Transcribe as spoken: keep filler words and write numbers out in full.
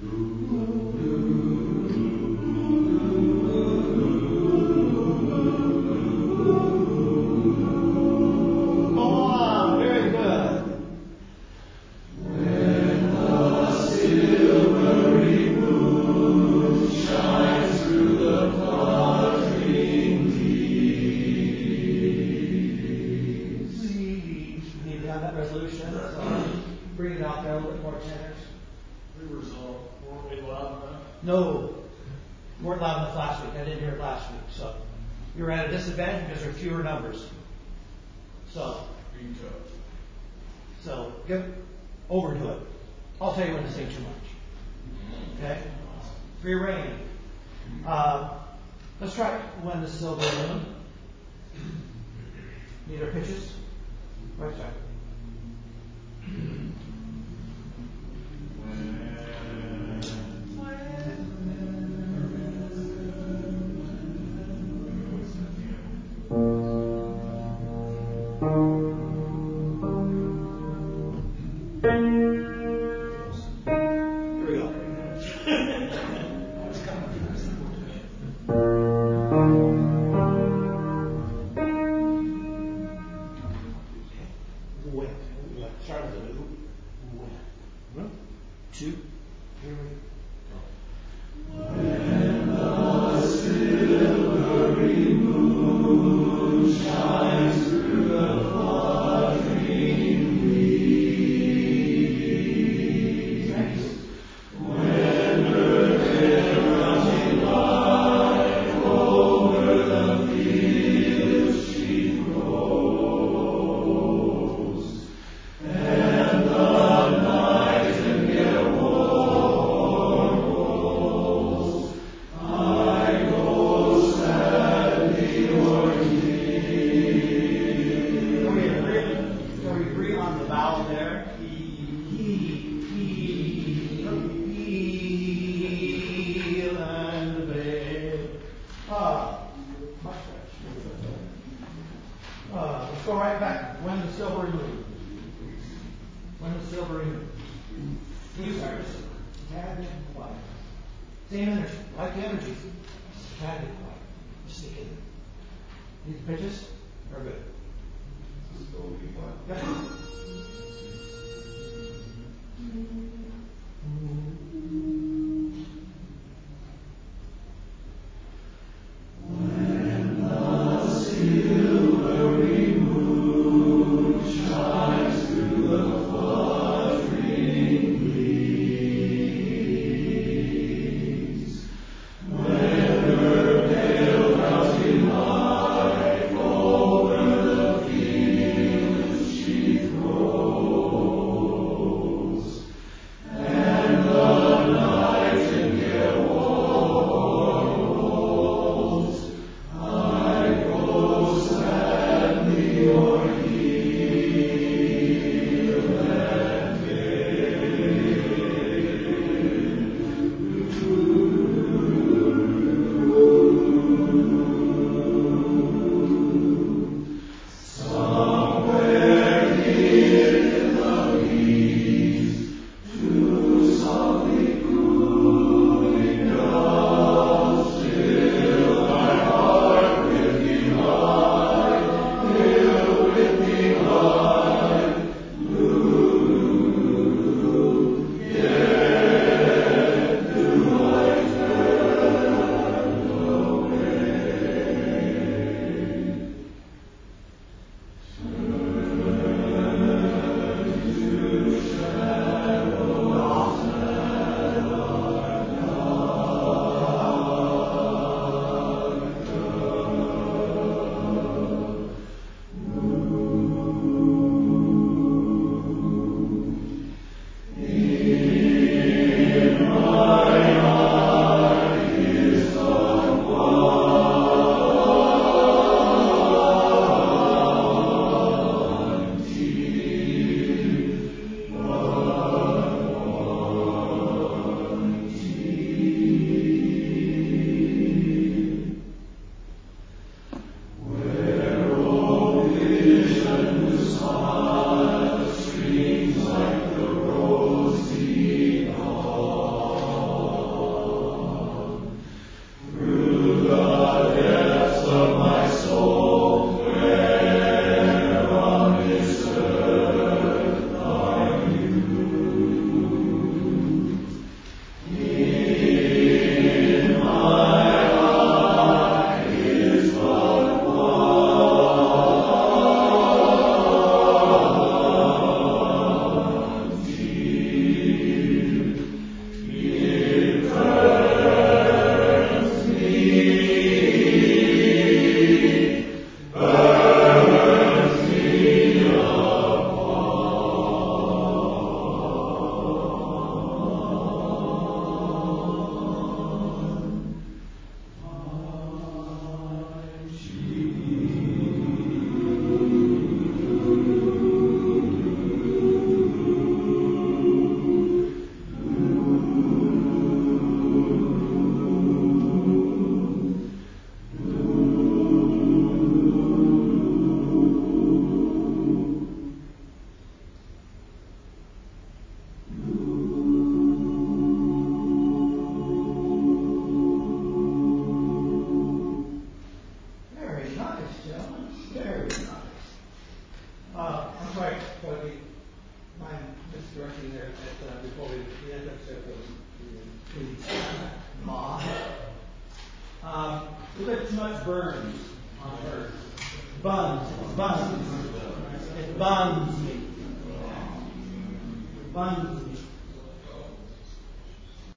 No, you weren't loud enough last week. I didn't hear it last week. So you're at a disadvantage because there are fewer numbers. So, so get overdo it. I'll tell you when to say too much. Okay? Free reign. Uh, let's try when the silver moon. Need our pitches? Right side. Same energy, like the energy. Try to be quiet. Sneak in. These pitches are good. Still be quiet. Yeah. She grows. We put too much burns on birds. Buns. It buns. It buns me. It buns me.